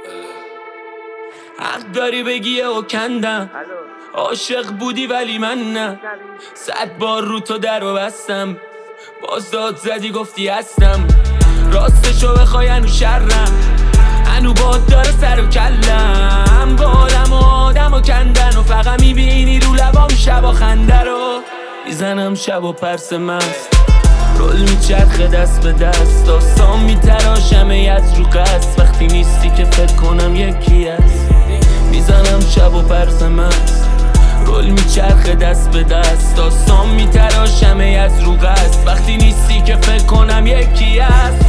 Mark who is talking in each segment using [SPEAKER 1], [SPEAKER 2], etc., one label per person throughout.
[SPEAKER 1] حق داری بگی و کندم، عاشق بودی ولی من نه. 100 بار رو تو در و بستم، باز داد زدی گفتی هستم. راستشو بخوای هنو شرم، هنو باد داره سر و کلم. بالم و آدم و کندن و فقط میبینی رو لبام شبا خنده رو میزنم. شب و پرس مست رول میچرخه دست به دست، داستان میتراشم از رو قصد. وقتی نیستی که فکر کنم یکی هست، میزنم شب و پرس مست رول میچرخه دست به دست، داستان میتراشم از رو قصد. وقتی نیستی که فکر کنم یکی هست،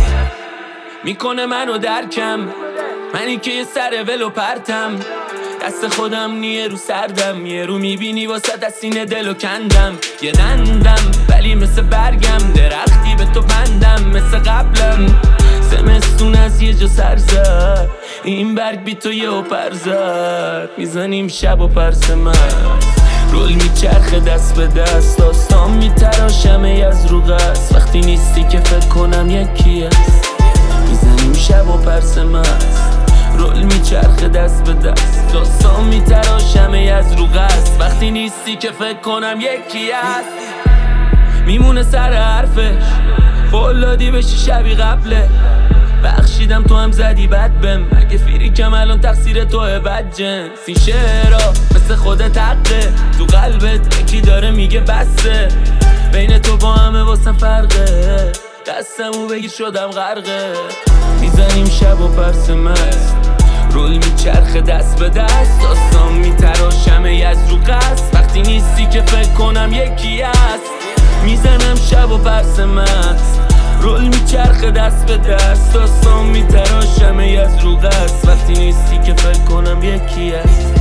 [SPEAKER 1] میکنه منو درکم، منی که یه سر ولو پرتم. دست خودم نیه رو سردم، یه رو میبینی واسه دستینه دلو کندم. یه نندم ولی مثل برگم، درختی به تو بندم مثل قبلم. زمستون از یه جا سر زد، این برگ بی تو یه و پر زد. میزنیم شب و پرس مست رول میچرخه دست به دست، داستان میتراشم از رو قصد. وقتی نیستی که فکر کنم یکی هست، میزنیم شب و پرس مست رول میچرخه دست به دست، داستان میتراشم از رو قصد. وقتی نیستی که فکر کنم یکی هست، میمونه سر حرفش فولادی بشی شبی قبله. بخشیدم تو هم زدی بد بم، اگه فیریکم الان تقصیر توه بدجنس. این شعرها مثل خودت حقه، تو قلبت یکی داره میگه بسه. بین تو با همه واسم فرقه، دستمو بگیر شدم غرقه. میزنیم شب و پرس مست رول میچرخه دست به دست، داستان میتراشم از رو قصد. وقتی نیستی که فکر کنم یکی هست، میزنم شب و پرس مست رول میچرخه دست به دست، داستان میتراشم از رو قصد. وقتی نیستی که فکر کنم یکی هست.